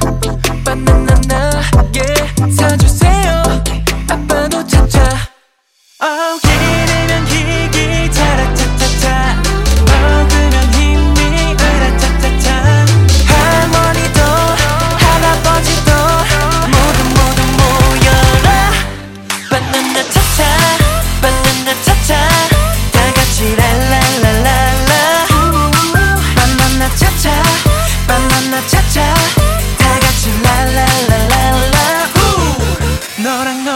바나나나 yeah 사주세요 아빠도 차차 기르면 기기 차라차차차 먹으면 힘이 으라차차차 할머니도 할아버지도 모두 모여라 바나나 차차 바나나 차차 다같이 랄랄랄랄라 바나나 차차 바나나 차차 다같이 랄랄랄랄라 너랑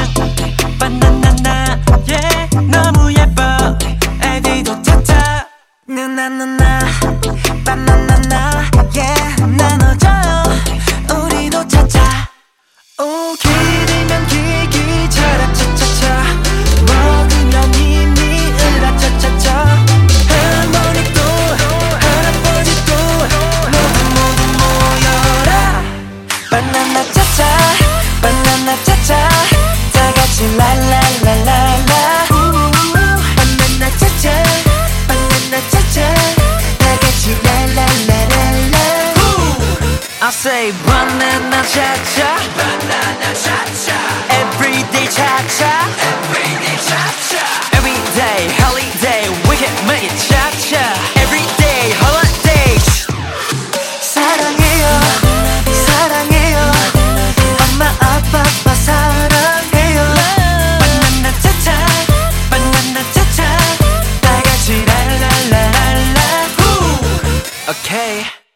바나나나 yeah 너무 예뻐 애디도 차차 누나누나 바나나나 yeah 나눠줘요 우리도 차차 오 기르면 기기 차라차차차 먹으면 힘이 으라차차차 할머니도 할아버지도 모두 모여라 바나나 차차 바나나 차차 다같이 랄랄랄랄라 바나나 차차 바나나 차차 다같이 랄랄랄랄라 I say banana cha-cha banana cha-cha everyday cha-cha everyday cha-cha everyday holiday we can make it cha-cha everyday holiday 사랑해요 사랑해요 엄마 아빠 사랑해요 바나나 차차 바나나 차차 다같이 랄랄랄랄라 okay